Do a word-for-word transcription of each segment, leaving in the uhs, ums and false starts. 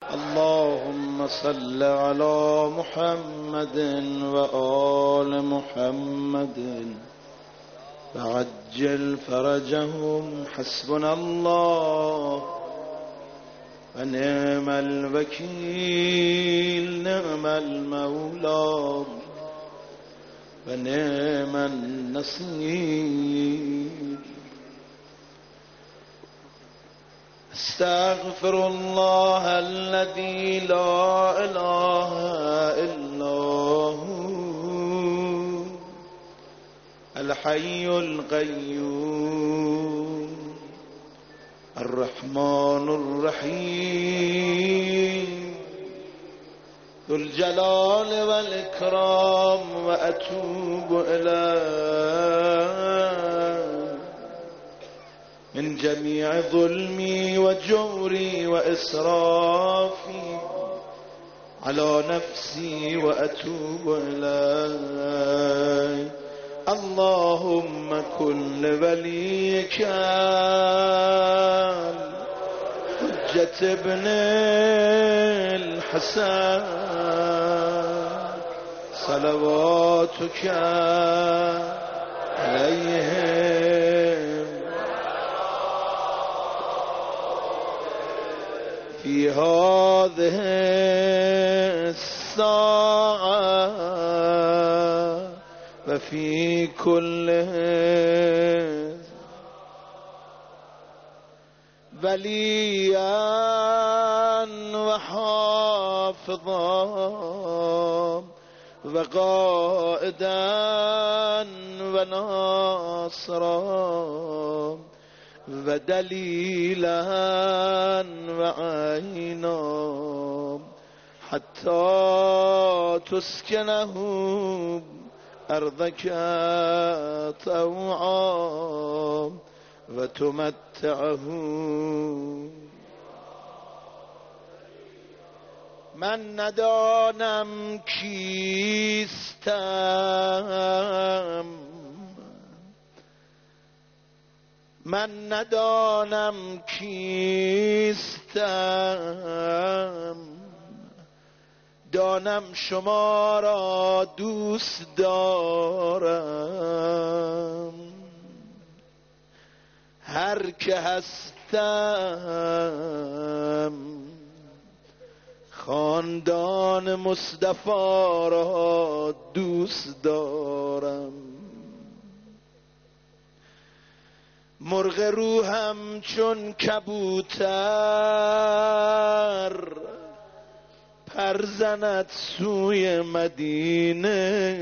اللهم صل على محمد وآل محمد وعجل فرجهم. حسبنا الله ونعم الوكيل، نعم المولى ونعم النصير. استغفر الله الذي لا إله إلا هو الحي القيوم الرحمن الرحيم ذو الجلال والإكرام، وأتوب إليه من جميع ظلمي وجوري وإسرافي على نفسي، وأتوب إليه. اللهم كن لوليك حجة ابن الحسن صلواتك عليهم في هذه الساعة وفي كل وليا وحافظا وقائدا وناصرا ودليلا وعينا حتى تسكنه أرضك طوعا وتمتعه. من ندانم کیستم، من ندانم کیستم، دانم شما را دوست دارم. هر که هستم خاندان مصطفی را دوست دارم. مرغ روحم چون کبوتر پر زند سوی مدینه،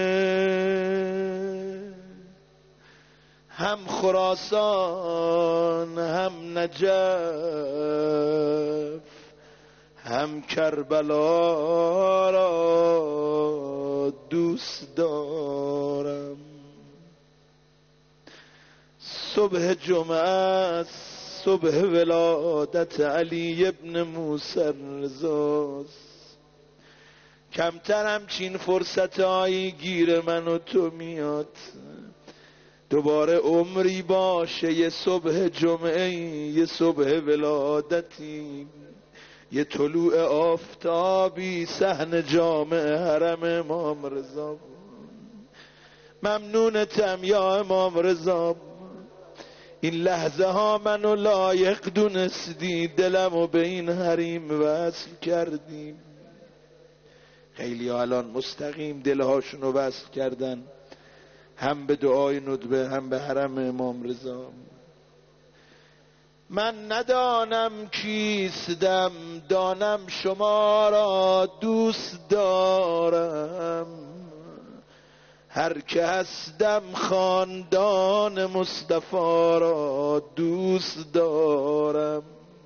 هم خراسان هم نجف هم کربلا را دوست دارم. صبح جمعه، صبح ولادت علی ابن موسی رضاست. کمتر همچین فرصت هایی گیر من و تو میاد. دوباره عمری باشه، یه صبح جمعه، یه صبح ولادتی، یه طلوع آفتابی صحن جامع حرم امام رضا. ممنونتم یا امام رضا، این لحظه ها منو لایق دونستی، دلمو به این حریم وصل کردیم. خیلی الان مستقیم دلهاشونو وصل کردن، هم به دعای ندبه هم به حرم امام رضا. من ندانم کیستم، دانم شما را دوست دارم. هر که هستم خاندان مصطفی را دوست دارم.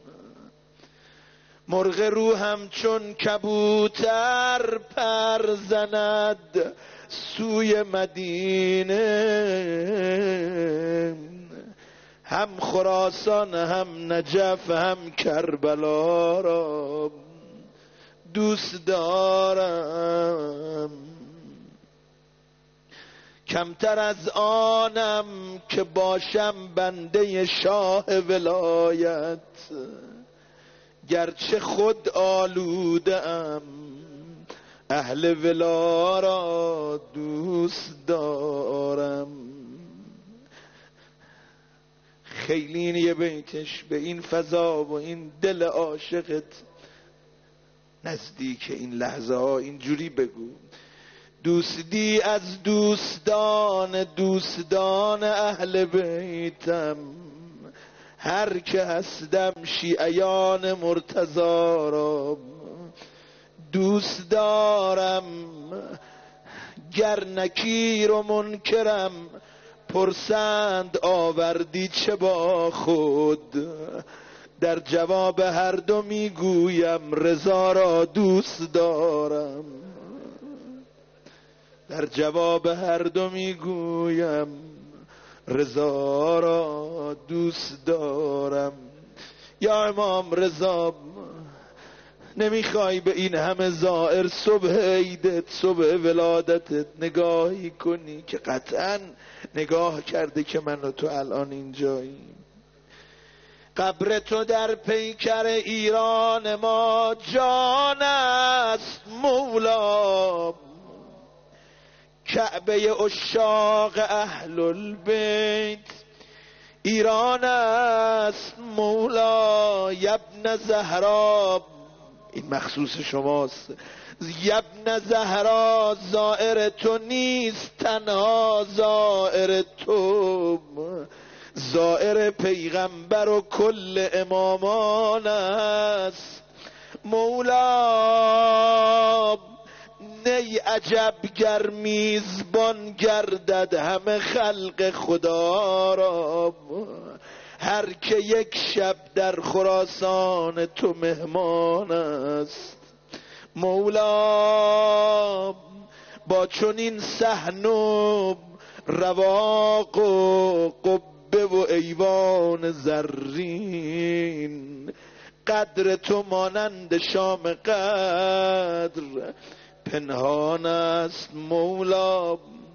مرغ روحم چون کبوتر پر زند سوی مدینه، هم خراسان هم نجف هم کربلا را دوست دارم. کمتر از آنم که باشم بنده شاه ولایت، گرچه خود آلوده ام اهل ولا را دوست دارم. خیلی این یه بیتش به این فضا و این دل عاشقت نزدیک این لحظه ها اینجوری بگو: دوستی از دوستان دوستان اهل بیتم، هر که هستم شیعیان مرتضی را دوست دارم. گر نکیر و منکرم پرسند آوردی چه با خود، در جواب هر دو میگویم رضا را دوست دارم. در جواب هر دو میگویم رضا را دوست دارم. یا امام رضا، نمیخوای به این همه زائر صبح عیدت، صبح ولادتت نگاهی کنی که قطعا نگاه کرده که من و تو الان اینجاییم؟ قبر تو در پیکر ایران ما جان است مولا، کعبه عشاق اهل البیت ایران است مولا. یبن زهرا، این مخصوص شماست، یبن زهرا زائر تو نیست تنها زائر تو، زائر پیغمبر و کل امامان است مولا. نی عجب گر میزبان گردد همه خلق خدا را، هر که یک شب در خراسان تو مهمان است مولا. با چنین صحن و رواق و قبه و ایوان زرین، قدر تو مانند شام قدر پنهان است مولا.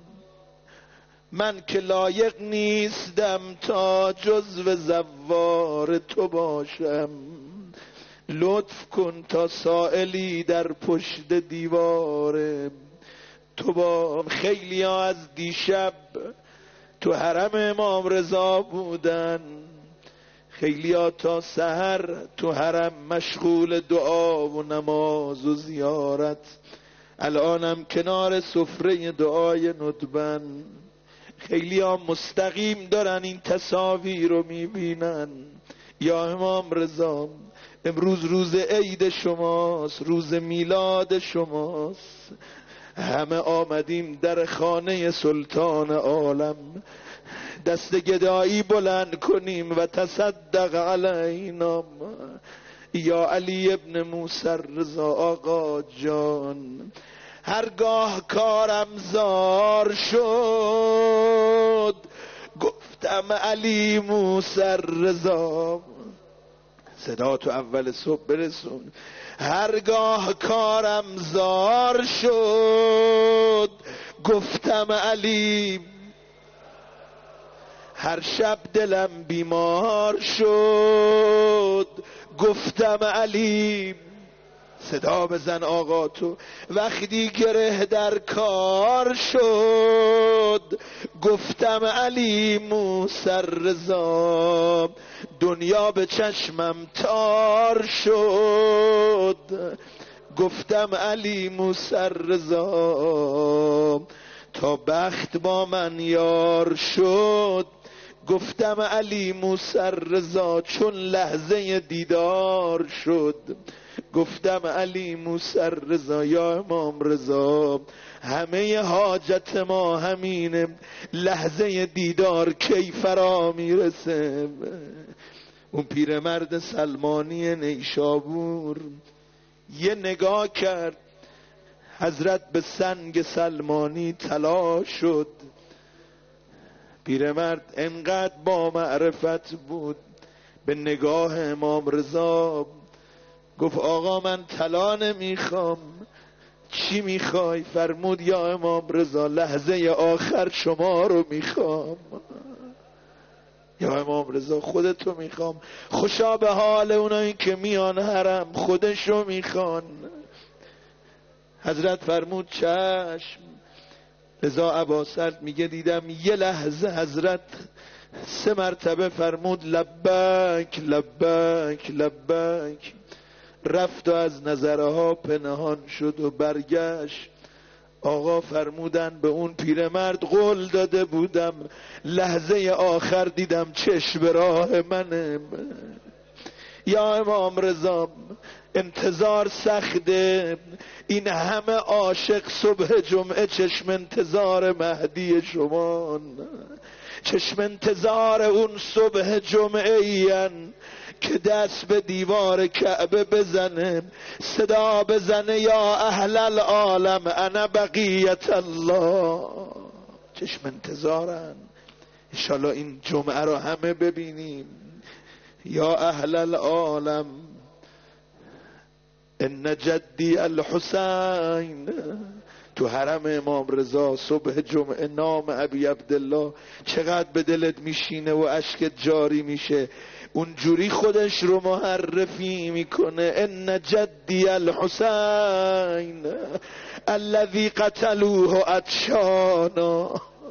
من که لایق نیستم تا جزو زوار تو باشم، لطف کن تا سائلی در پشت دیوار تو با. خیلی ها از دیشب تو حرم امام رضا بودن، خیلی ها تا سحر تو حرم مشغول دعا و نماز و زیارت، الانم کنار سفره دعای ندبن. خیلی ها مستقیم دارن این تصاویر رو میبینن. یا امام رضا، امروز روز عید شماست، روز میلاد شماست، همه آمدیم در خانه سلطان عالم دست گدایی بلند کنیم و تصدق علینا. یا علی ابن موسی رضا آقا جان، هرگاه کارم زار شد گفتم علی موسی رضا، صدا تو اول صبح برسون. هرگاه کارم زار شد گفتم علی، هر شب دلم بیمار شد گفتم علی. صدا بزن آقا تو. وقتی گره در کار شد گفتم علی موسی رضا، دنیا به چشمم تار شد گفتم علی موسی رضا، تا بخت با من یار شد گفتم علی موسی رضا، چون لحظه دیدار شد گفتم علی موسی رضا. یا امام رضا، همه حاجت ما همینه، لحظه دیدار کی فرا میرسه؟ اون پیرمرد سلمانی نیشابور یه نگاه کرد، حضرت به سنگ سلمانی طلا شد. پیرمرد انقدر با معرفت بود، به نگاه امام رضا گفت آقا من طلا نمیخوام، چی میخوای؟ فرمود یا امام رضا لحظه آخر شما رو میخوام. یا امام رضا خودتو میخوام. خوشا به حال اونایی که میان حرم خودشو میخوان. حضرت فرمود چشم. رضا عباسرد میگه دیدم یه لحظه حضرت سه مرتبه فرمود لبک لبک لبک. رفت و از نظرها پنهان شد و برگشت. آقا فرمودن به اون پیرمرد قول داده بودم لحظه آخر دیدم چشم به راه منه. یا امام رضا انتظار سخته. این همه عاشق صبح جمعه چشم انتظار مهدی شما، چشم انتظار اون صبح جمعه این که دست به دیوار کعبه بزنه، صدا بزنه یا اهل العالم انا بقیت الله. چشم انتظارن. انشالله این جمعه رو همه ببینیم. یا اهل العالم ان جدی الحسین. تو حرم امام رضا صبح جمعه نام ابی عبدالله چقدر به دلت میشینه و اشکت جاری میشه. اونجوری خودش رو معرفی میکنه ان جدی الحسین الذی قتلوه عطشانا.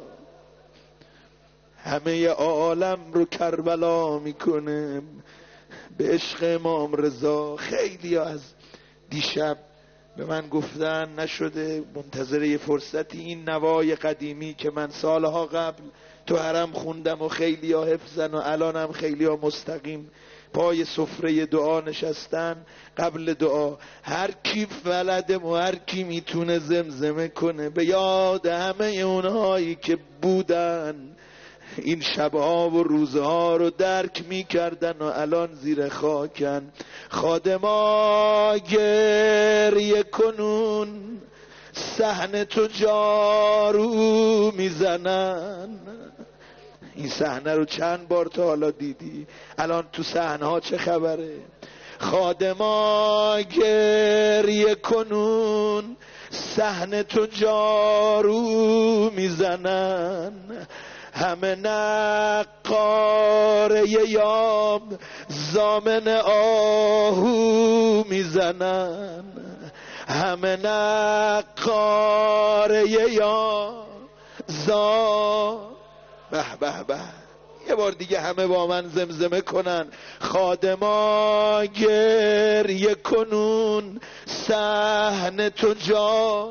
همه عالم رو کربلا میکنه به عشق امام رضا. خیلی از دیشب به من گفتن نشده، منتظر یه فرصتی این نوای قدیمی که من سالها قبل تو حرم خوندم و خیلی ها حفظن و الانم خیلی ها مستقیم پای سفره دعا نشستن قبل دعا. هر کی بلده و هر کی میتونه زمزمه کنه به یاد همه اونهایی که بودن این شبها و روزها رو درک میکردن و الان زیر خاکن. خادما گریه کنون صحنه تو جارو میزنن. این صحنه رو چند بار تا حالا دیدی؟ الان تو صحنه ها چه خبره؟ خادما گریه کنون صحنه تو جارو میزنن. همه نقاره یام زامن آهو میزنن. همه نقاره یام زام به به به. یه بار دیگه همه با من زمزمه کنن. خادما گریه کنون صحنه تو جا.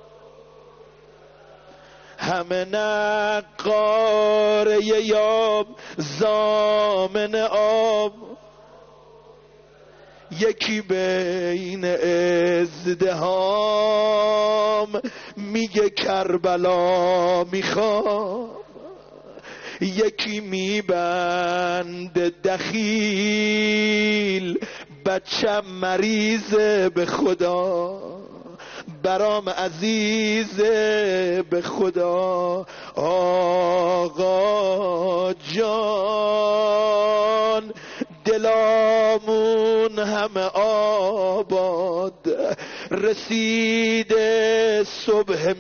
همه نقاره یاب زامن آب. یکی بین ازدهام میگه کربلا میخوام. یکی میبند دخیل بچم مریضه به خدا. برام عزیزه به خدا. آقا جان دلامون همه آباد. رسیده صبح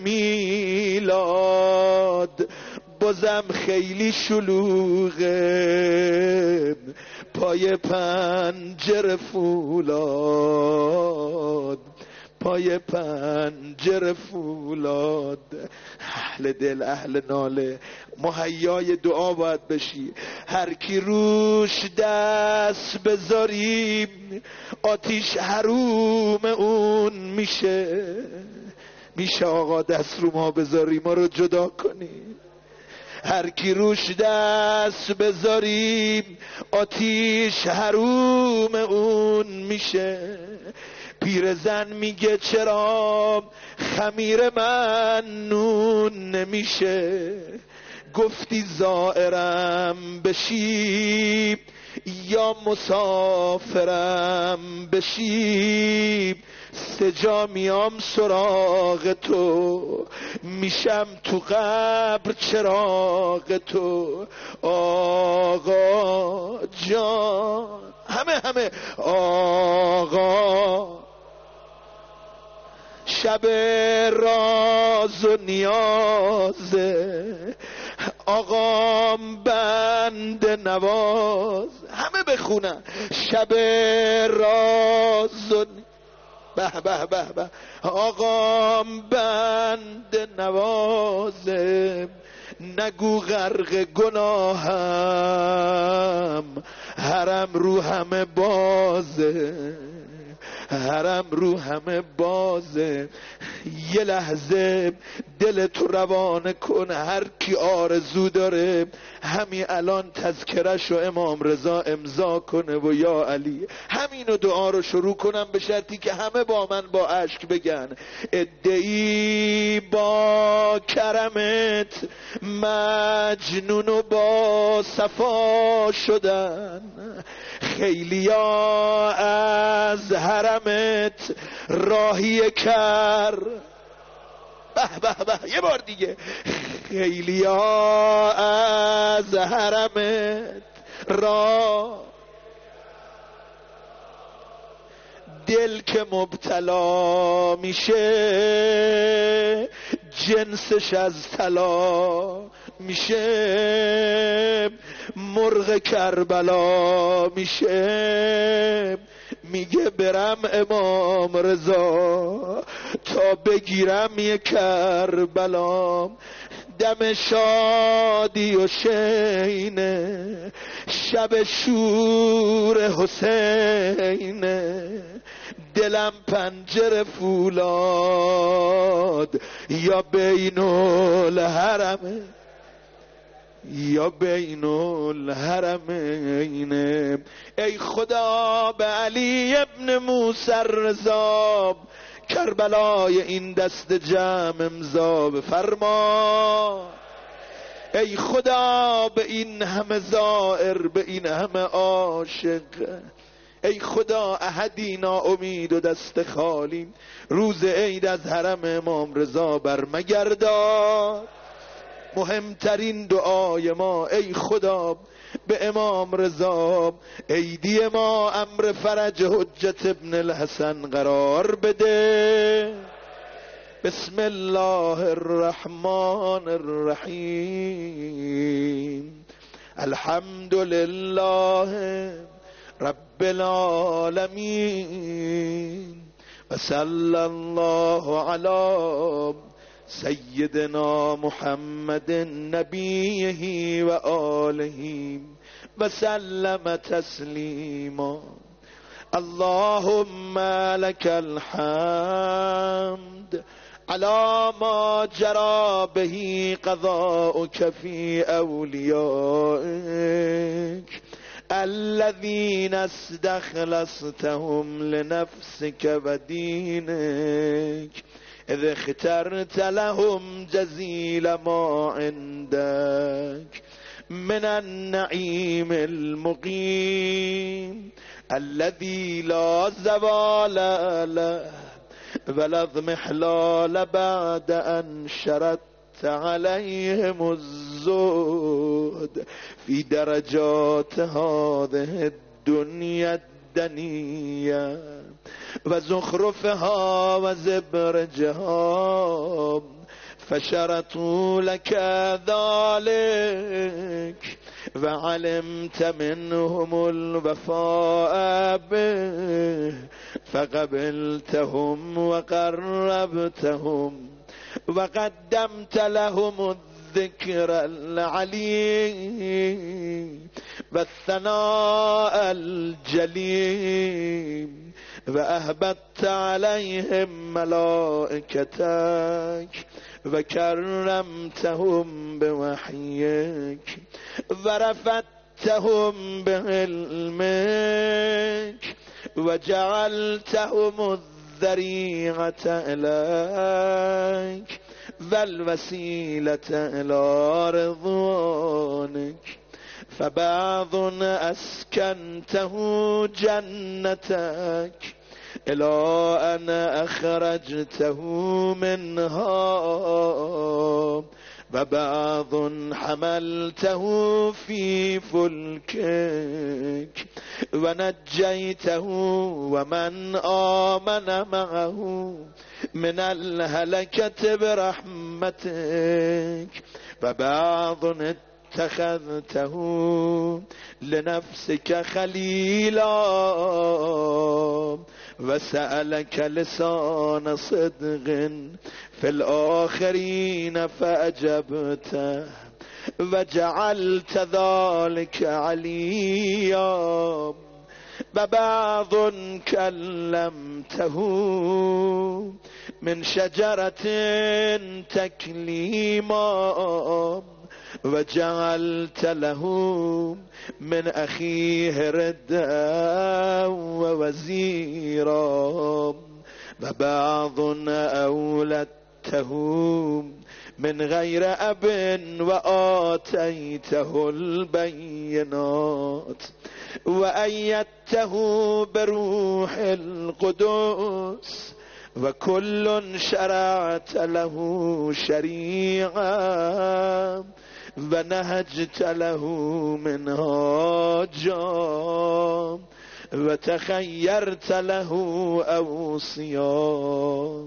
میلاد بازم خیلی شلوغه پای پنجره فولاد. پای پنجره فولاد. اهل دل اهل ناله مهیای دعا باید بشی. هر کی روش دست بذاریم آتیش حروم اون میشه. میشه آقا دست رو ما بذاری ما رو جدا کنی؟ هر کی روش دست بذاریم آتیش حروم اون میشه. پیرزن میگه چرا خمیر من نون نمیشه. گفتی زائرم بشی یا مسافرم بشی. سجا میام سراغ تو میشم تو قبر چراغ تو. آقا جان همه همه آقا. شب راز و نیازه آقام بند نواز، همه بخونن شب راز و به به به به. آقام بند نوازم، نگو غرق گناهم، حرم رو همه بازه، حرم رو همه بازه. یه لحظه دل تو روانه کن، هر کی آرزو داره همین الان تذکرش و امام رضا امضا کنه و یا علی. همینو دعا رو شروع کنم به شرطی که همه با من با اشک بگن ادعی با کرمت مجنون و با صفا شدن، خیلیا از حرمت راهی کر. به به به. یه بار دیگه خیلیا از حرمت را، دل که مبتلا میشه جنسش از طلا میشه، مرغ کربلا میشه. میگه برم امام رضا تا بگیرم یه کربلام، دم شادی و شینه شب شور حسینه، دلم پنجره فولاد یا بین الحرمه یا بین الحرمین. ای خدا به علی ابن موسی رضا کربلای این دست جمع امضا بفرما. ای خدا به این همه زائر، به این همه عاشق، ای خدا احدی ناامید و دست خالی روز عید از حرم امام رضا برمگردان. مهمترین دعای ما ای خدا به امام رضا عیدی ما امر فرج حجت ابن الحسن قرار بده. بسم الله الرحمن الرحیم. الحمد لله رب العالمین و صلی الله علی سیدنا محمد نبیه و آله و سلم تسلیما. اللهم لك الحمد على ما جرى به قضاؤك في أوليائك الذين استخلصتهم لنفسك ودينك، إذ اخترت لهم جزيل ما عندك من النعيم المقيم الذي لا زوال له ولا اضمحلال بعد أن شردت عليهم الزهد في درجات هذه الدنيا الدنية وزخرفها وزبرجها، فشرطوا لك ذلك وعلمت منهم الوفاء به فقبلتهم وقربتهم وقدمت لهم الذكر العلي والثناء الجليل وأهبت عليهم ملائكتك وكرمتهم بوحيك ورفعتهم بعلمك وجعلتهم الذريعة إليك والوسيلة إلى رضوانك، فبعض أسكنته جنتك إلى أن أخرجته منها وبعض حملته في فلكك ونجيته ومن آمن معه من الهلكة برحمتك، وبعض اتخذته لنفسك خليلا وسألك لسان صدق في الآخرين فأجبته وجعلت ذلك عليا، وبعض كلمته من شجرة تكليما وجعلت له من أخيه ردا ووزيرا، وبعض أولدته من غير أب وآتيته البينات وأيدته بروح القدس، وكل شرعت له شريعة ونهجت له منهاجا وتخيرت له أوصيا،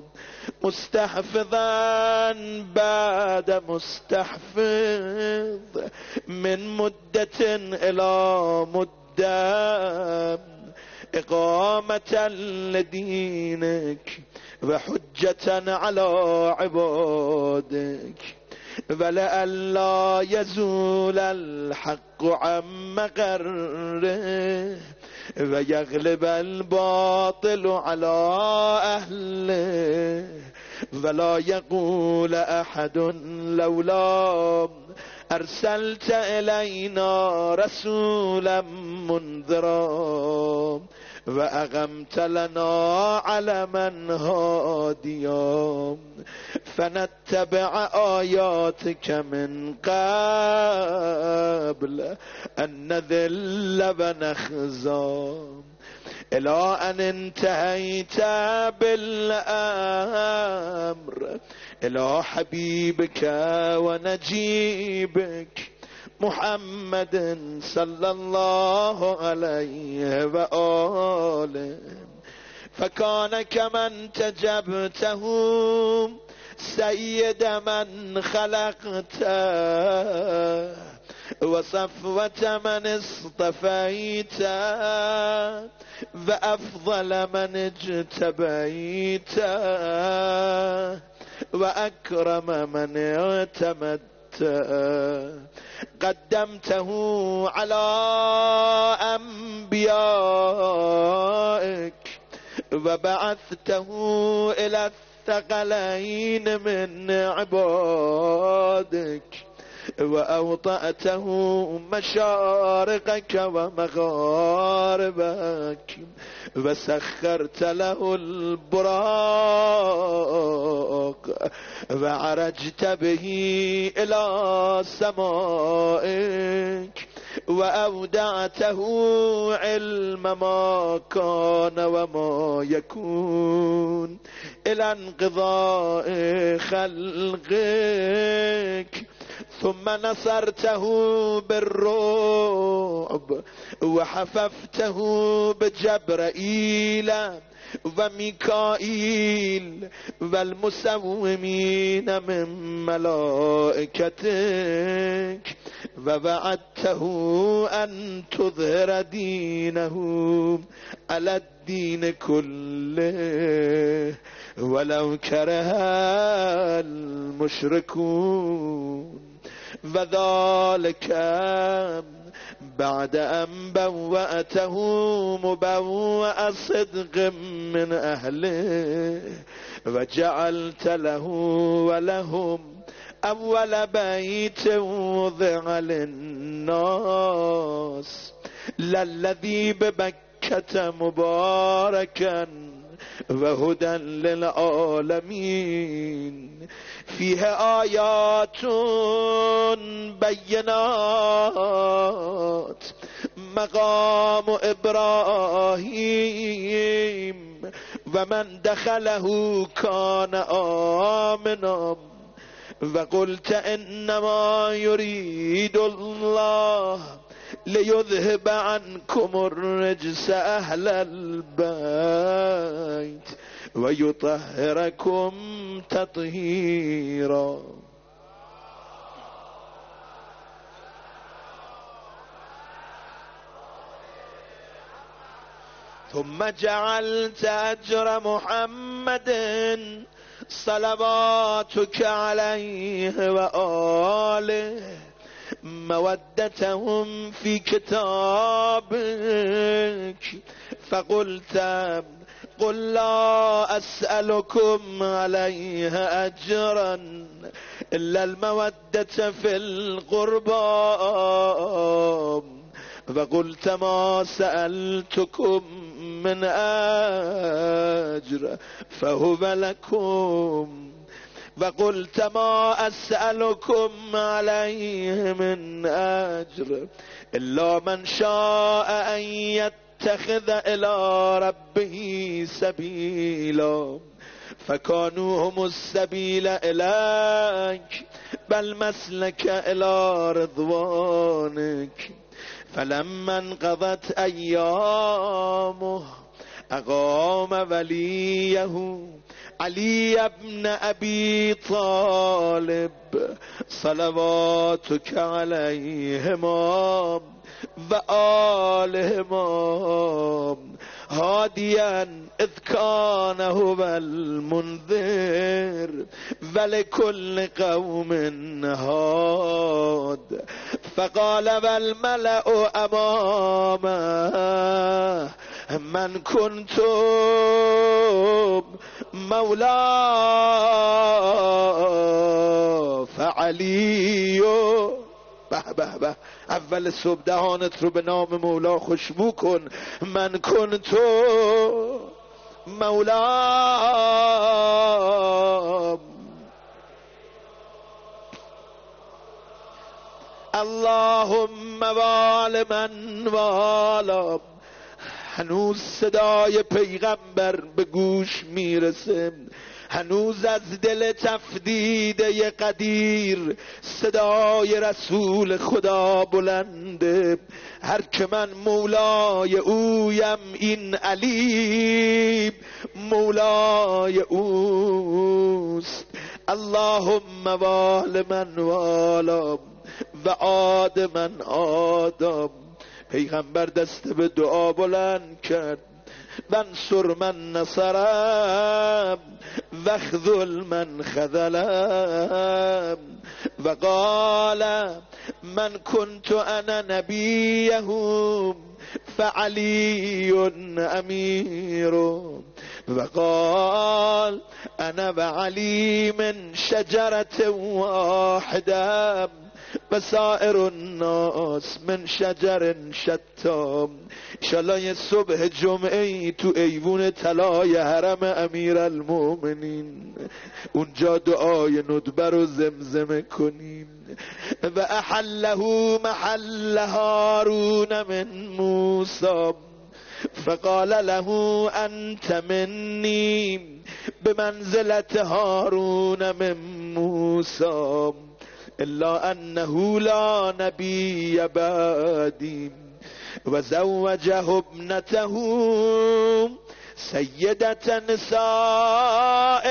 مستحفظا بعد مستحفظ من مدة إلى مدة، إقامة لدينك وحجة على عبادك، ولئلا يزول الحق عن مقره ويغلب الباطل على أهله، ولا يقول أحد لولا أرسلت إلينا رسولا منذرا وأقمت لنا علما هاديا فنتبع آياتك من قبل أن نذل ونخزى، إلى أن انتهيت بالأمر إلى حبيبك ونجيبك محمد صلى الله عليه وآله، فكان كمن تجبته سيد من خلقته وصفوة من اصطفيته وأفضل من اجتبيته وأكرم من اعتمدته، قدمته على أنبيائك وبعثته إلى الثقلين من عبادك، وأوطأته مشارقك ومغاربك وسخرت له البراق وعرجت به إلى سمائك، وأودعته علم ما كان وما يكون إلى انقضاء خلقك، ثم نصرته بالرعب وحففته بجبرائيل وميكائيل والمسومين من ملائكتك، ووعدته أن تظهر دينه على الدين كله ولو كره المشركون، وذلك بعد أن بوأته مبوأ صدق من أهله، وجعلت له ولهم أول بيت وضع للناس للذي ببكة مباركا وهدى للعالمين، فيه آيات بينات مقام إبراهيم ومن دخله كان آمنا و قلت انما یرید الله لیذهب عنکم الرجس اهل البیت و یطهرکم تطهیرا. ثم جعلت اجر محمد صلواتك عليه وآله مودتهم في كتابك فقلت قل لا أسألكم عليه أجرا إلا المودة في القربى وقلت ما سألتكم من أجر فهو لكم وقلت ما أسألكم عليه من أجر إلا من شاء أن يتخذ إلى ربه سبيلا فكانوا هم السبيل إليك بل مسلك إلى رضوانك. فلما انقضت أيامه أقام وليه علي بن أبي طالب صلواتك عليهما وآلهما هاديا إذ كان هو المنذر ولكل قوم هاد. فقال والملأ أمامه من كنت مولاه فعلی. به به به، اول صبح دهانت رو به نام مولا خوشبو کن. من کنت مولا اللهم وال من والا. هنوز صدای پیغمبر به گوش میرسه، هنوز از دل تفدیده قدیر صدای رسول خدا بلنده. هر که من مولای اویم این علی مولای اوست. اللهم وال من والا و آد من آدم. پیغمبر دست به دعا بلند کرد. وانصر من نصرم واخذل من خذلم. و قال من كنت انا نبیهم فعلی امیر. و قال انا وعلی من شجرة واحده و سائر الناس من شجر شتا. انشالله یه صبح جمعه ای تو ایوون طلای حرم امیر المومنین اونجا دعای ندبه رو زمزمه کنیم. و احله محل هارون من موسی فقال له انت منی بمنزلة هارون من موسی الا انه لا نبی بعدی. و زوجه ابنته سیدة نساء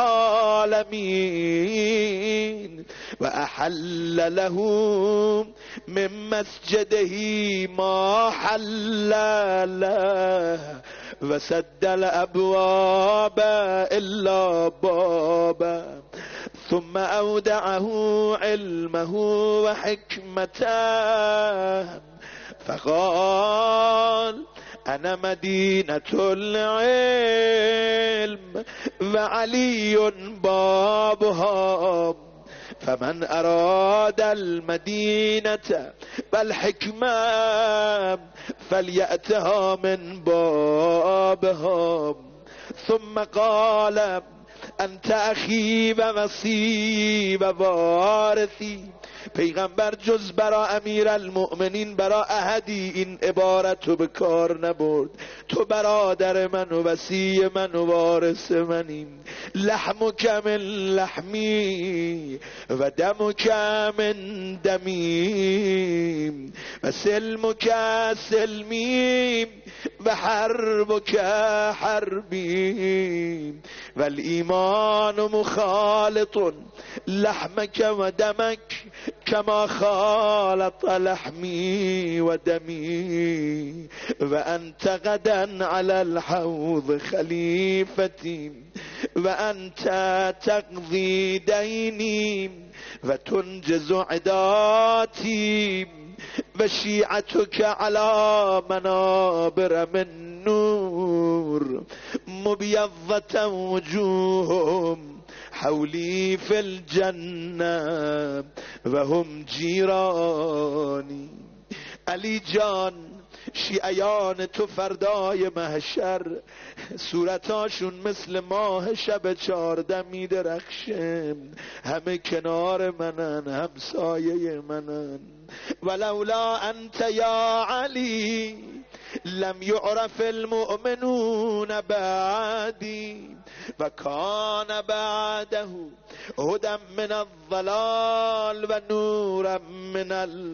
العالمین و احل له من مسجده ما حل له و سد الابواب الا بابا. ثم اودعه علمه و حکمته فقال انا مدینة العلم و علی بابها فمن اراد المدینة والحکمة فلیأتها من بابها. ثم قال انت اخی و وصی و وارثی. پیغمبر جز برا امیر المؤمنین برا احدی این عبارت رو به کار نبرد. تو برادر من و وصی من و وارث منیم. لحمک من لحمی و دمک من دمی و سلمک سلمی و حربک حربی و الایمان مخالط لحمک و دمک کما خالط لحمی و دمی و انت غدا علی الحوض خلیفتی و انت تقضی دینی و تنجز عداتی و شیعتک علی منابر من نور مبیضة وجوههم حولی فی الجنه و هم جیرانی. علی جان، شیعیان تو فردای محشر صورتاشون مثل ماه شب چارده می درخشه، همه کنار منن، همسایه منن. ولولا انت یا علی لم يعرف المؤمنون بعدی و کان بعده هدى من الضلال و نورا من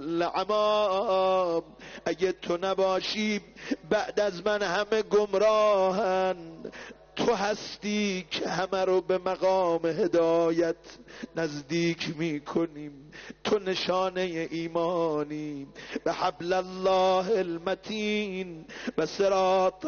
العمام. اگه تو نباشی بعد از من همه گمراهن، تو هستی که همه رو به مقام هدایت نزدیک می کنیم. تو نشانه ایمانی به حبل الله المتین و صراطه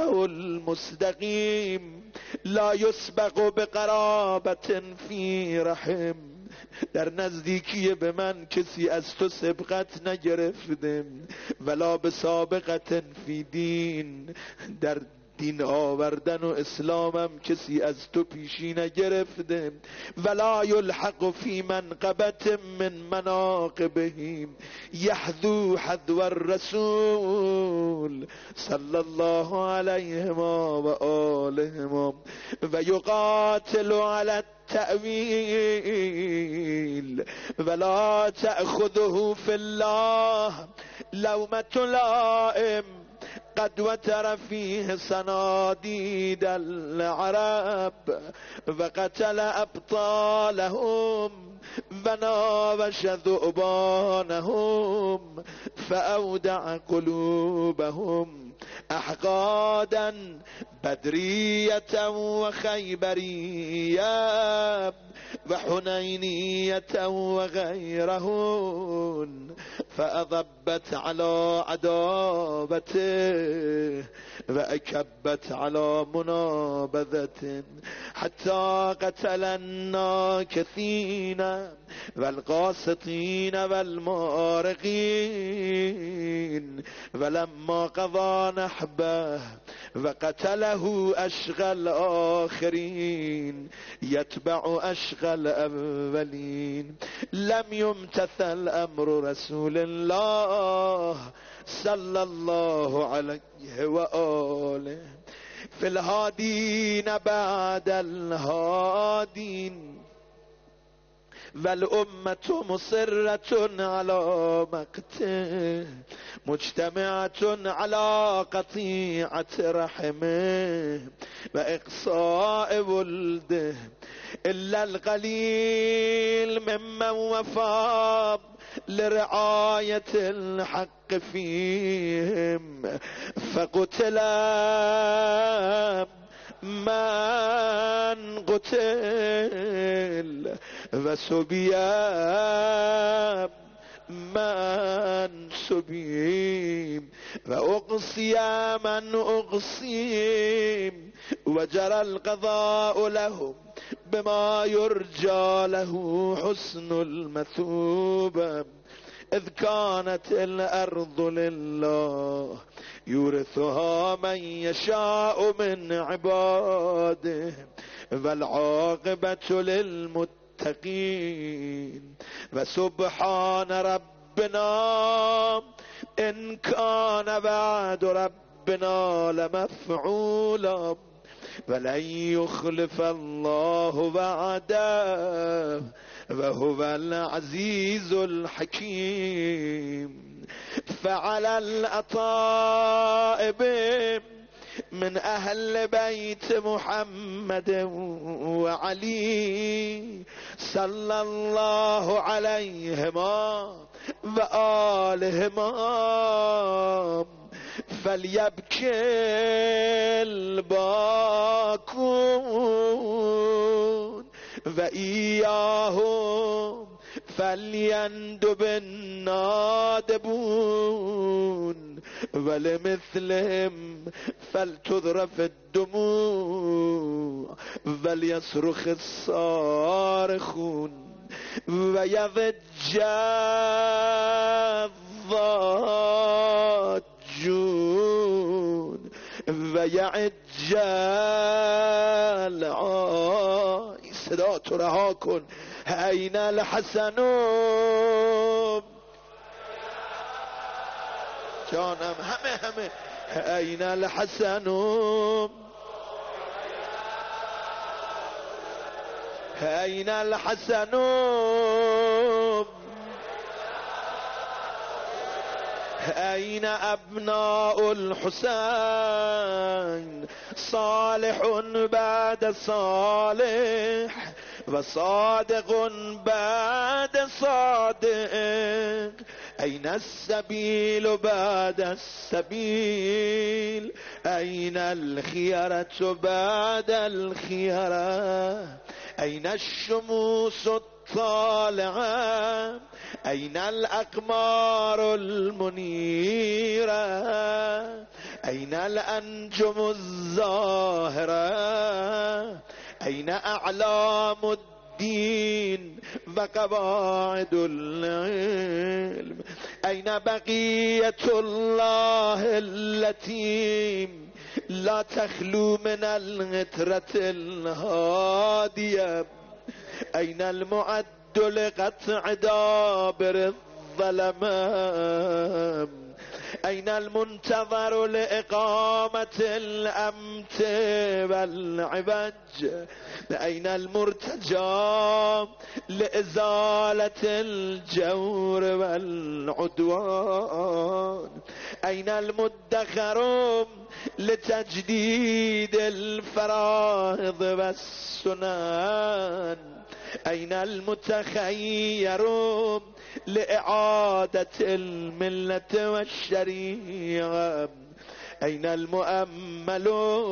المستقیم لا یسبق بقرابة فی رحم. در نزدیکی به من کسی از تو سبقت نگرفته، ولا به سابقت فی دین، در دین آوردن و اسلامم کسی از تو پیشی نگرفته. ولا یلحق فی منقبت من مناقبهم یحذو حذو الرسول صلی الله علیهما و آلهما و یقاتل علی التأویل ولا تأخذه فی الله لومة لائم قد وتر فيه صناديد العرب وقتل أبطالهم وناوش ذؤبانهم فأودع قلوبهم أحقادا بدرية وخيبرية وحنينية وغيرهن فأضبت على عداوته وأكبت على منابذة حتى قتل الناكثين والقاسطين والمارقين ولما قضى نحبه وقتله أشغى الآخرين يتبع أشغى الأولين لم يمتثل أمر رسول الله صلى الله عليه وآله في الهادين بعد الهادين والأمة مصرة على مقته مجتمعة على قطيعة رحمه وإقصاء ولده إلا القليل ممن وفى لرعاية الحق فيهم فقتل من قتل وسبي من سبي وأقصي من أقصي وجرى القضاء لهم بما يرجى له حسن المثوبة إذ كانت الأرض لله يورثها من يشاء من عباده والعاقبة للمتقين وسبحان ربنا إن كان بعد ربنا لمفعولا ولن يخلف الله وعده وهو العزيز الحكيم. فعلى الأطائب من أهل بيت محمد وعلي صلى الله عليهما وآلهما فليبكي الباكون وإياهم فليندب النادبون ولمثلهم فلتذرف الدموع وليصرخ الصارخون ويضج الضاجون ويعج العاي. صدا تو رها کن. أين الحسن جانم همه همه أين الحسن أين الحسن أين أبناء الحسين صالح بعد صالح وصادق بعد صادق. أين السبيل بعد السبيل أين الخيرة بعد الخيرة. أين الشموس الطالعة أين الأقمار المنيرة أين الأنجم الزاهرة أين أعلام الدين وقواعد العلم. أين بقية الله التي لا تخلو من الغترة الهادية. أين المعد لقطع دابر الظلماء. أين المنتظر لإقامة الأمت والعبج. أين المرتجى لإزالة الجور والعدوان. أين المدخر لتجديد الفرائض والسنن. أين المتخير لإعادة الملة والشريعة. أين المؤمل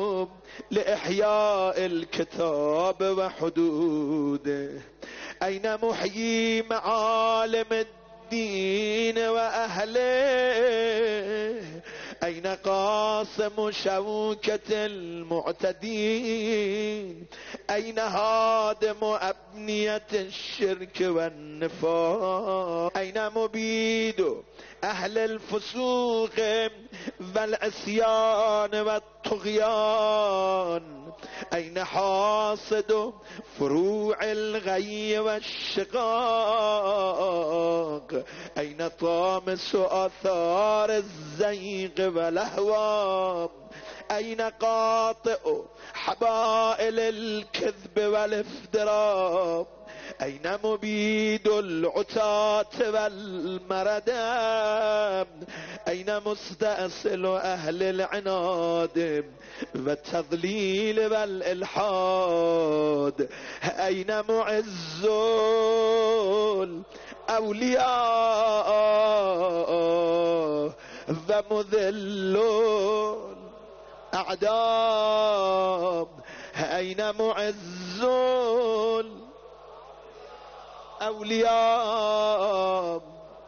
لإحياء الكتاب وحدوده. أين محيي معالم الدين وأهله. أين قاسم شوكة المعتدين. أين هادم أبنية الشرك والنفاق. أين مبيد أهل الفسوق والعصيان والطغيان. أين حاصد فروع الغي والشقاق. أين طامس آثار الزيغ والأهواء. أين قاطئ حبائل الكذب والافتراء. أين مبيد العتاة والمردى. أين مستأصل أهل العناد والتضليل والإلحاد. أين معز الأولياء ومذل الأعداء. أين معز الأولياء.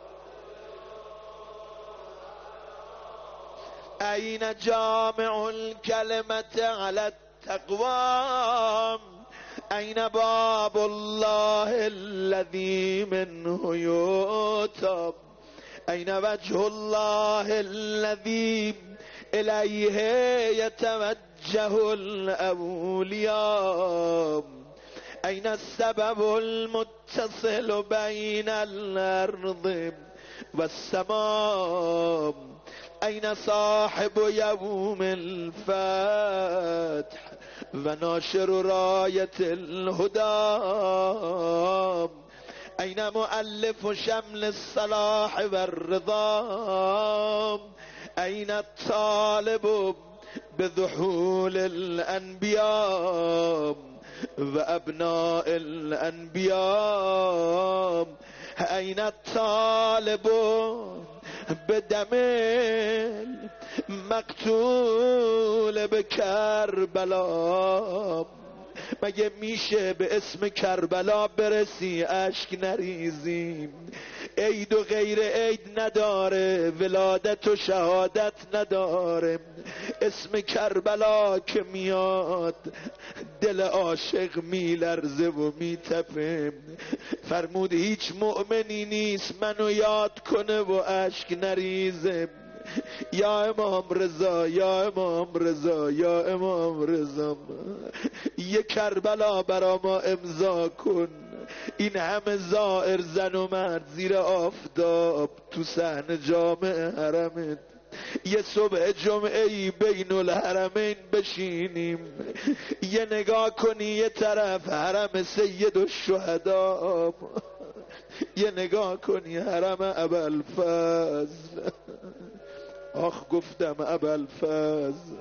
أين جامع الكلمة على التقوى. أين باب الله الذي منه يؤتى. أين وجه الله الذي إليه يتوجه الأولياء. أين السبب المتصل بين الأرض والسماء. أين صاحب يوم الفتح و ناشر رایت الهدى أين مؤلف شمل الصلاح والرضا أين الطالب بذحول الأنبياء وأبناء الأنبياء أين الطالب بدم المقتول بکربلا؟ مگه میشه به اسم کربلا برسی اشک نریزیم؟ عید و غیر عید نداره، ولادت و شهادت نداره، اسم کربلا که میاد دل عاشق میلرزه و میتپه. فرمود هیچ مؤمنی نیست منو یاد کنه و اشک نریزه. یا امام رضا، یا امام رضا، یا امام رضا، یه کربلا برا ما امضا کن. این همه زائر زن و مرد زیر آفتاب تو صحن جامع حرمت، یه صبح جمعه ای بین الحرمین بشینیم، یه نگاه کنی یه طرف حرم سید الشهدا، یه نگاه کنی حرم ابوالفضل. آخ گفتم ابوالفضل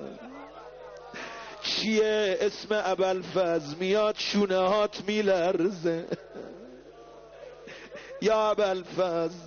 چیه اسم ابوالفضل میاد شونه هات میلرزه. یا ابوالفضل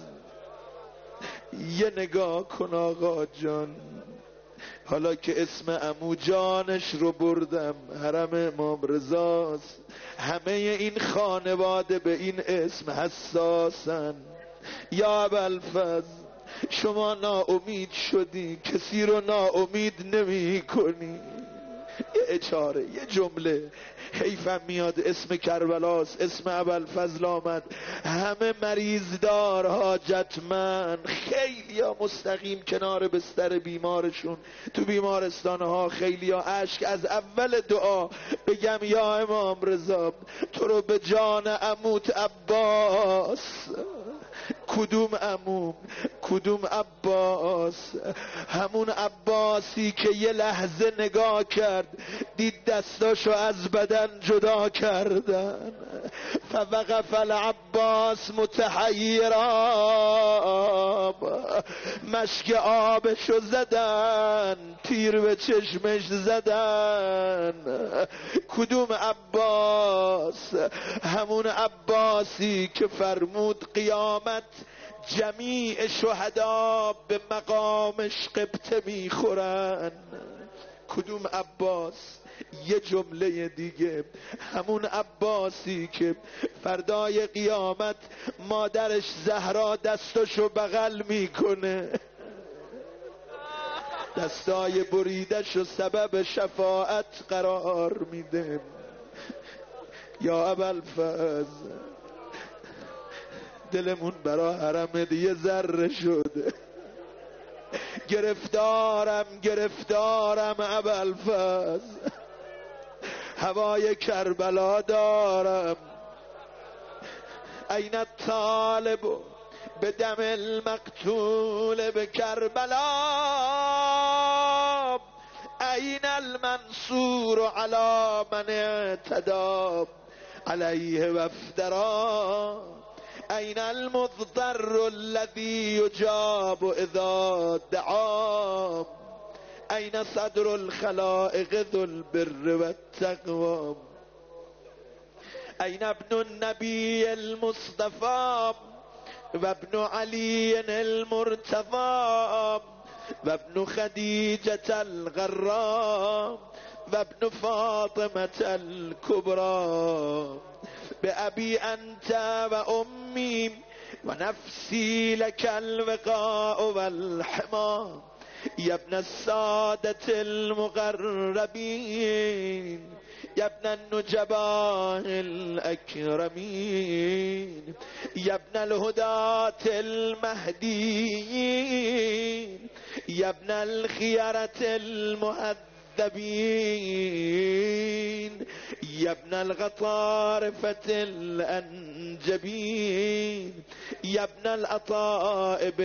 یه نگاه کن آقا جان، حالا که اسم عمو جانش رو بردم حرم امام رضاست، همه این خانواده به این اسم حساسن. یا ابوالفضل شما ناامید شدی، کسی رو ناامید نمی کنی. یه اچاره، یه جمله، حیفم میاد اسم کربلاست، اسم ابوالفضل آمد، همه مریضدار حاجتمند، خیلی ها مستقیم کنار بستر بیمارشون تو بیمارستان ها، خیلی ها اشک از اول دعا بگم یا امام رضا تو رو به جان عموت عباس. کدوم عموم؟ کدوم عباس؟ همون عباسی که یه لحظه نگاه کرد دید دستاشو از بدن جدا کردن. فوقف العباس متحیرا، مشک آبشو زدن، تیر به چشمش زدن. کدوم عباس؟ همون عباسی که فرمود قیامت جمیع شهدا به مقامش قبطه میخورن. کدوم عباس؟ یه جمله دیگه، همون عباسی که فردای قیامت مادرش زهرا دستشو بغل میکنه، دستای بریدشو سبب شفاعت قرار میده. یا ابوالفضل دلمون برا حرم دیگه ذره شده، گرفتارم گرفتارم ابوالفضل، هوای کربلا دارم. این الطالب به دم المقتول به کربلا، این المنصور علی من اعتدى علیه وافترا، این المضطر الذی یجاب اذا دعا، این صدر الخلائق ذو البر والتقوى، این ابن النبی المصطفى و ابن علی المرتضى و ابن خدیجة الغراء و ابن فاطمة الكبرى، بأبي أنت وأمي ونفسي لك الوقاء والحمى، يا ابن السادة المقربين، يا ابن النجباء الأكرمين، يا ابن الهداة المهديين، يا ابن الخيرة المهذبين، يا ابن الغطارفة الأنجبين، يا ابن الأطائب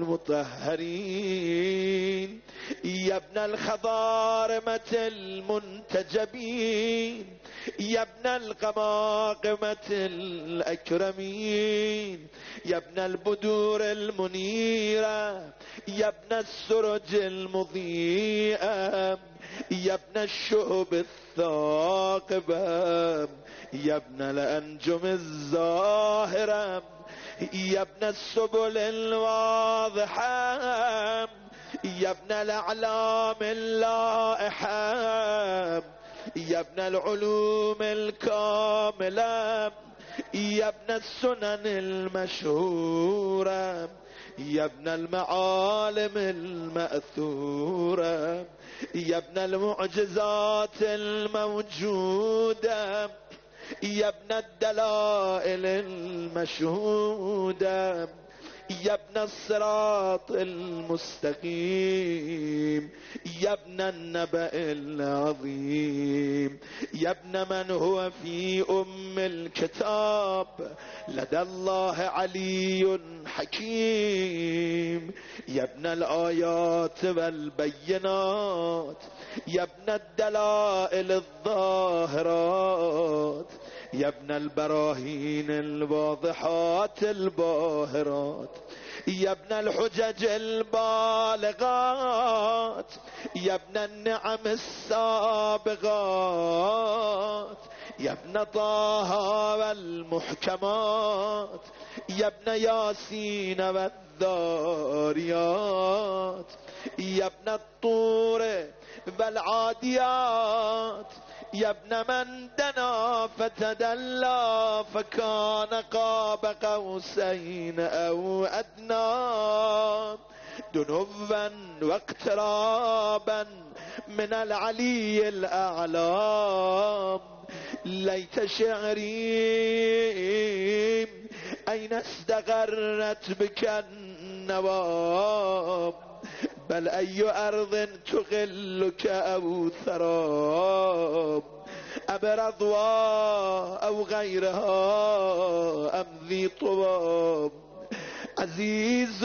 المطهرين، يا ابن الخضارمة المنتجبين، يا ابن القماقمة الأكرمين، يا ابن البدور المنيرة، يا ابن السرج المضيئة، يا ابن الشهب الثاقبة، يا ابن الأنجم الزاهرة، يا ابن السبل الواضحة، يا ابن الأعلام اللائحة، يا ابن العلوم الكاملة، يا ابن السنن المشهورة، يا ابن المعالم المأثورة، يا ابن المعجزات الموجودة، يا ابن الدلائل المشهودة، يا ابن الصراط المستقيم، يا ابن النبأ العظيم، يا ابن من هو في أم الكتاب لدى الله علي حكيم، يا ابن الآيات والبينات، يا ابن الدلائل الظاهرات، يا ابن البراهين الواضحات الباهرات، يا ابن الحجج البالغات، يا ابن النعم السابغات، يا ابن طه والمحكمات، يا ابن ياسين والذاريات، يا ابن الطور والعاديات، يا ابن من دنا فتدلى فكان قاب قوسين أو أدنى، دنوا واقترابا من العلي الأعلام. ليت شعري أين استقرت بك النوام، بل أي أرض تغلك أو ثراب، أبرضوا أو غيرها أم ذي طواب. عزيز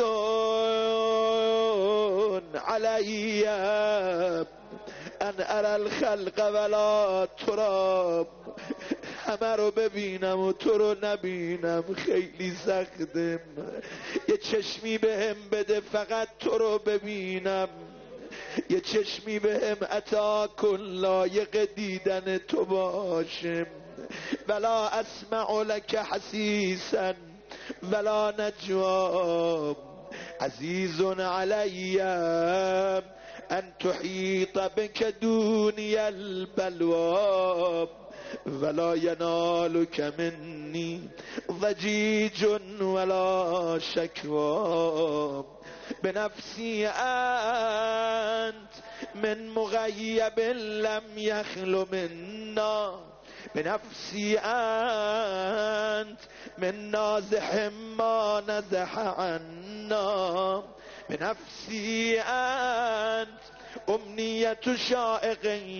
علي أن أرى الخلق ولا تراب، همه رو ببینم و تو رو نبینم خیلی سختم، یه چشمی بهم بده فقط تو رو ببینم، یه چشمی بهم عطا کن لایق دیدن تو باشم، ولا اسمع لك حسیسا ولا نجواب. عزیز علی ان تحیط بك دوني البلوى، ولا ينالك مني ضجيج ولا شكوى. بنفسي أنت من مغيب لم يخل منا، بنفسي أنت من نازح ما نزح عنا، بنفسي أنت أمنية شائق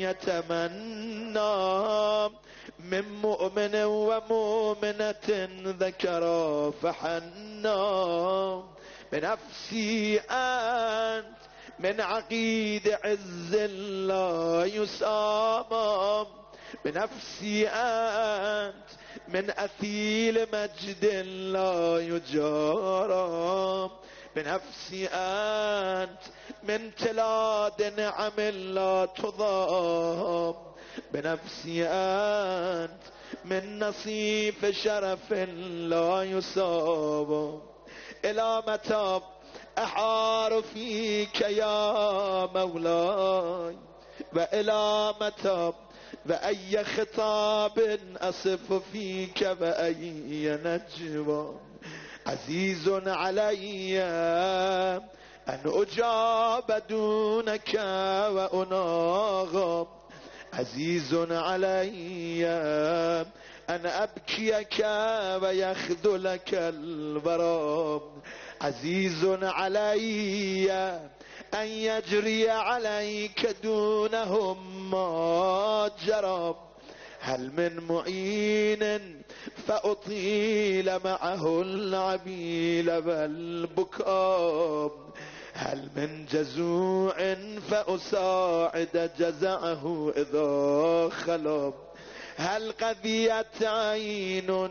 يتمنى، من مؤمن ومؤمنة ذكرا فحنا. بنفسي أنت من عقيد عز لا يسامى، بنفسي أنت من أثيل مجد لا يجارى، بنفسي أنت من تلاد نعم لا تضام، بنفسي أنت من نصيف شرف لا يصاب. إلى متى أحار فيك يا مولاي، وإلى متى وأي خطاب أصف فيك وأي نجوى. عزيز علي أن أجاب دونك وأناغم، عزيز علي أن أبكيك ويخذلك البرام، عزيز علي أن يجري عليك دونهم ما جرى. هل من معين فأطيل معه العبيل والبكاء هل من جزوع فأساعد جزعه إذا خلب هل قذيت عين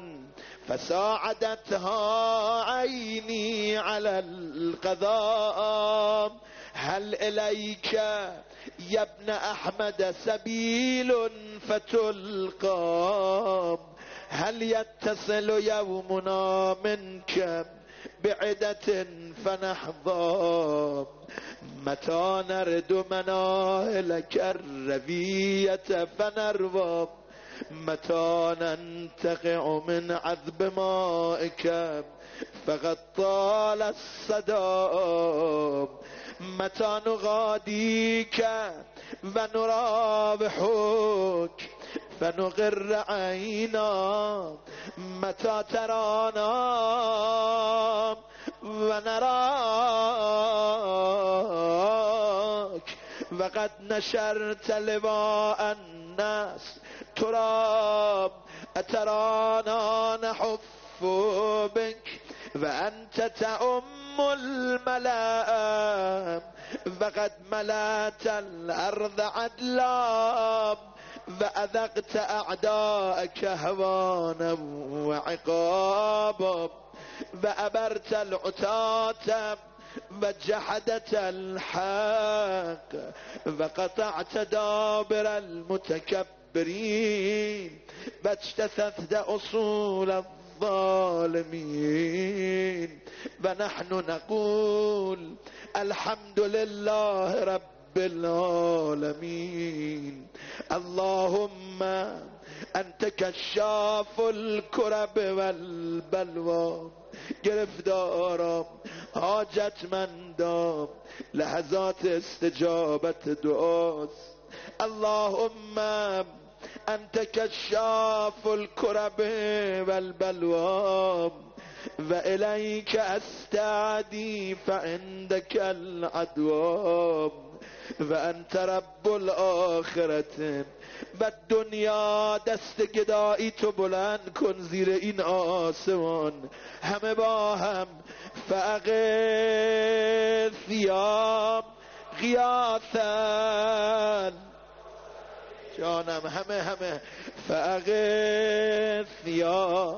فساعدتها عيني على القضاء هل إليك يا ابن أحمد سبيل فتلقى هل يتصل يومنا منك بعدة فنحظى متى نرد مناهلك الربية فنرضى متى ننتقع من عذب مائك فقد طال الصدى متى نغاديك ونرابحك فنغر عينا متى ترانا ونراك وقد نشرت لواء الناس تراب أترانا نحف بك وأنت تأم الملائم وقد ملأت الأرض عدلا وأذقت أعداءك هوانا وعقابا وأبرت العتاة وجحدت الحق وقطعت دابر المتكبرين واجتثثت أصول الظالمين ونحن نقول الحمد لله رب العالمين اللهم أنت كشاف الكرب والبلوى گرفتارم حاجتمندم لحظات استجابت دعاست اللهم أنت كشاف الكرب والبلوى وإليك أستعدي فعندك العدوى وأنت رب الآخرة والدنيا دست گدایی تو بلند کن زیر این آسمان همه با هم فاغث یا غیاثا جانم همه همه فاغث یا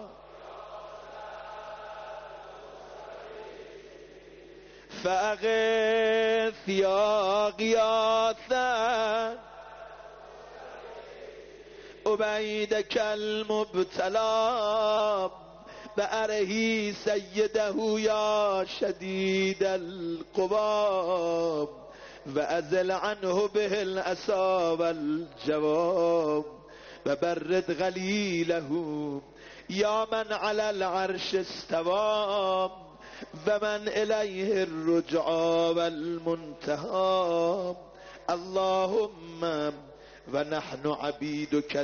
فاغث یا غیاثا عبیدک المبتلا بأره سیده یا شدید القوا وأزل عنه به الأسى والجواب وبرد غلیله یا من على العرش استوى ومن إليه الرجعى والمنتهى اللهم ونحن عبيدك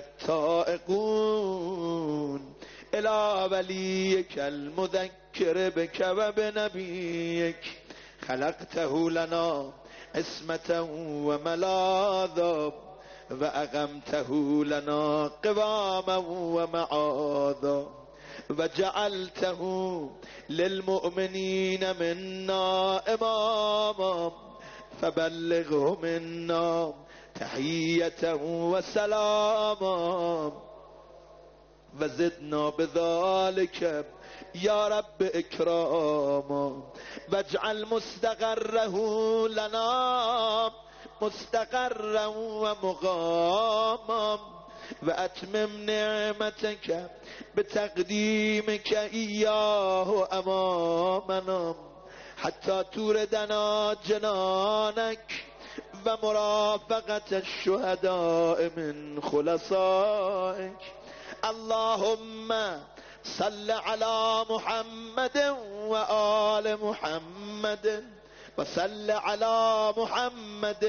التائقون إلى وليك المذكر بك وبنبيك خلقته لنا عصمة وملاذا وأقمته لنا قواما ومعاذا وجعلته للمؤمنين منا إماما فبلغه منا تحية وسلاما وزدنا بذلك يا رب إكراما واجعل مستقره لنا مستقرا ومقاما وأتمم نعمتك بتقديمك إياه أمامنا حتى توردنا جنانك ومرافقة الشهداء من خلصائك اللهم صل على محمد وآل محمد وصل على محمد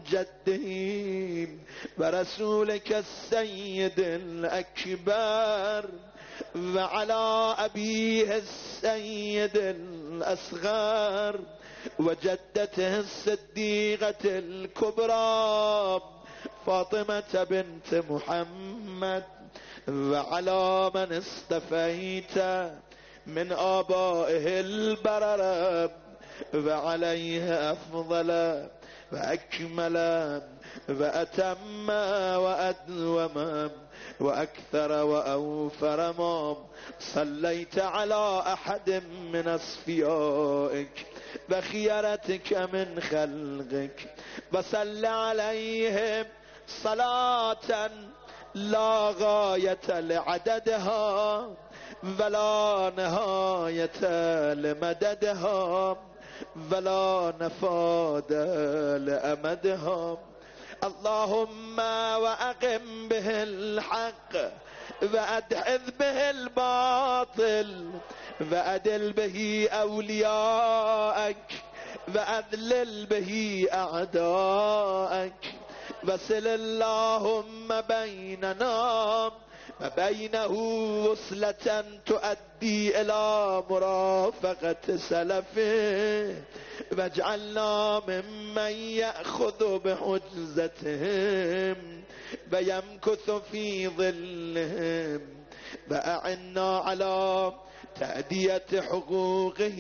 جدهم ورسولك السيد الأكبر وعلى أبيه السيد الأصغر وجدته الصديقة الكبرى فاطمة بنت محمد وعلى من اصطفيت من آبائه البرر وعليه أفضل وأكمل وأتم وأدوم وأكثر وأوفر ما صليت على أحد من أصفيائك وخيرتك من خلقك وصل عليهم صلاة لا غاية لعددها ولا نهاية لمددها ولا نفاد لأمدها. اللهم وأقم به الحق وأدحذ به الباطل وأدل به أولياءك وأذلل به أعداءك وصل اللهم بيننا وبينه وصلة تؤدي إلى مرافقة سلفه واجعلنا ممن يأخذ بحجزتهم ويمكث في ظلهم وأعنا على تأدية حقوقه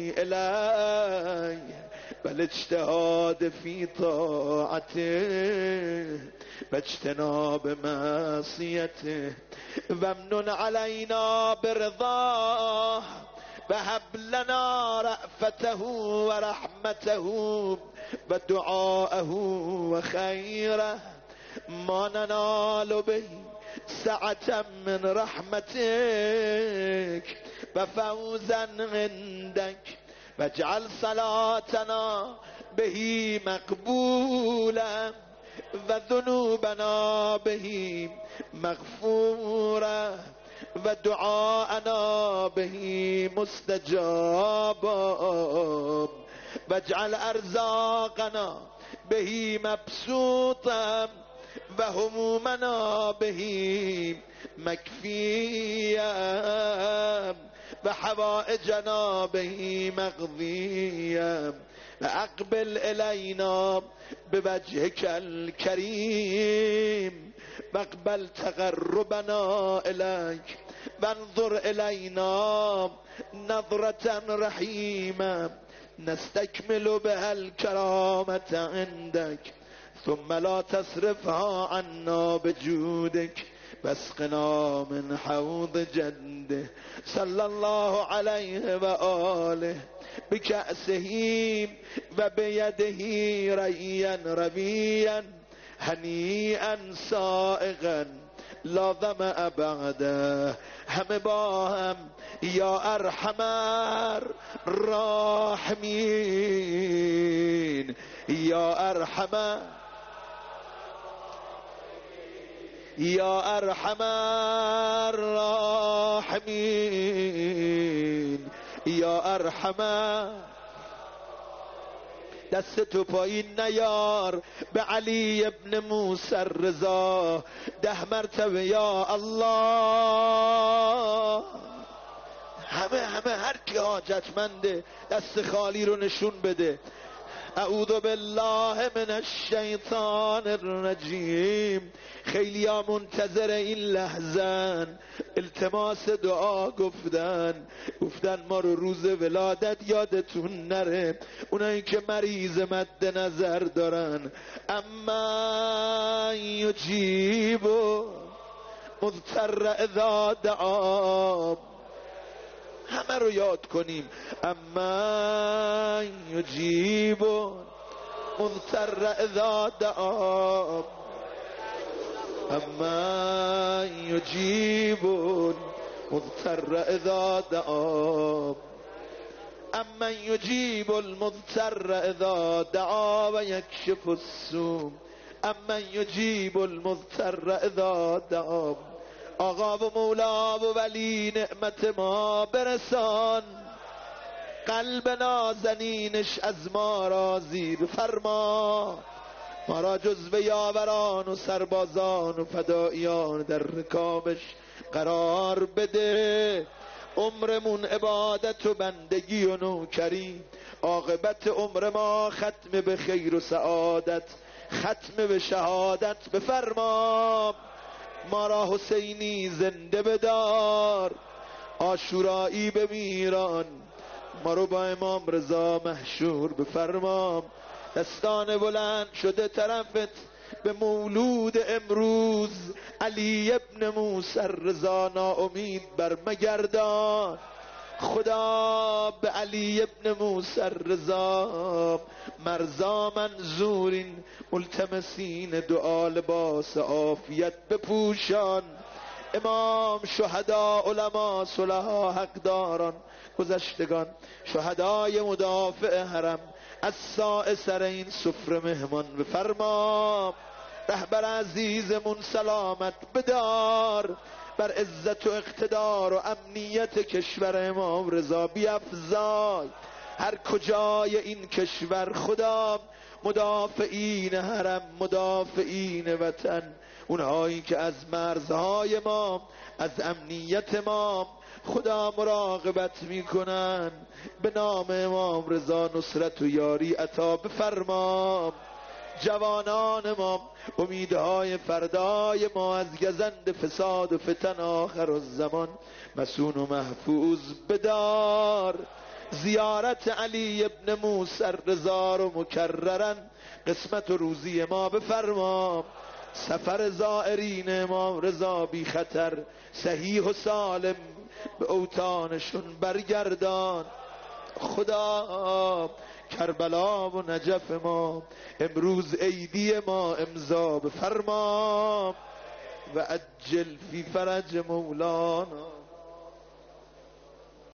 إليه والاجتهاد في طاعته واجتناب معصيته وامنن علينا برضاه وهب لنا رأفته ورحمته ودعاءه وخيره ما ننال به سعة من رحمتك وفوزا عندك واجعل صلاتنا به مقبولا وذنوبنا به مغفورة ودعاءنا به مستجابا واجعل أرزاقنا به مبسوطا وهمومنا به مكفيا وحوائجنا به مقضيا فأقبل إلينا بوجهك الكريم واقبل تقربنا إليك وانظر إلينا نظرة رحيمة نستكمل بها الكرامة عندك ثم لا تصرفها عنا بجودك واسقنا من حوض جده صلى الله عليه وآله بكأسه وبيده ريا ربيا هنيئا سائغا لا ظمأ بعده هم باهم يا أرحم الراحمين يا أرحم يا أرحم الراحمين يا أرحم. دست تو پایین نیار به علی ابن موسی الرضا ده مرتبه یا الله. همه همه هر کی حاجتمنده دست خالی رو نشون بده. اعوذ بالله من الشیطان الرجیم. خیلی ها منتظر این لحظن التماس دعا گفتن گفتن ما رو روز ولادت یادتون نره. اونایی که مریض مد نظر دارن اما یجیب مضطر اذا دعا همه رو یاد کنیم. اما یجیب مضطر اذا دعا اما یجیب مضطر اذا دعا اما یجیب المضطر اذا دعا و یکشف السوء اما یجیب المضطر اذا دعا. آقا و مولا و ولی نعمت ما برسان قلب نازنینش از ما را زیر فرما. ما را جزو یاوران و سربازان و فدایان در رکابش قرار بده. عمرمون عبادت و بندگی و نوکری عاقبت عمر ما ختم به خیر و سعادت ختم به شهادت بفرما. ما را حسینی زنده بدار، عاشورایی به میران ما رو با امام رضا محشور بفرما. دستان بلند شده طرفت به مولود امروز، علی ابن موسی رضا ناامید بر مگردان. خدا به علی ابن موسی رضا مرزا منظورین ملتمسین دعا لباس عافیت بپوشان. امام شهدا علما صلحا حقداران گذشتگان شهدای مدافع حرم از ساع سر این سفره مهمان بفرما. رهبر عزیزمون سلامت بدار، بر عزت و اقتدار و امنیت کشور امام رضا بیفزای. هر کجای این کشور خدا مدافعین حرم، مدافعین وطن، اونهایی که از مرزهای ما، از امنیت ما خدا مراقبت میکنن، به نام امام رضا نصرت و یاری عطا بفرما. جوانان ما امیدهای فردای ما از گزند فساد و فتن آخر الزمان مسون و محفوظ بدار. زیارت علی ابن موسی رضا رو مکررن قسمت و روزی ما بفرما. سفر زائرین امام رضا بی خطر صحیح و سالم به اوطانشون برگردان. خدا کربلا و نجف ما امروز عیدی ما امضا بفرما و عجل فی فرج مولانا.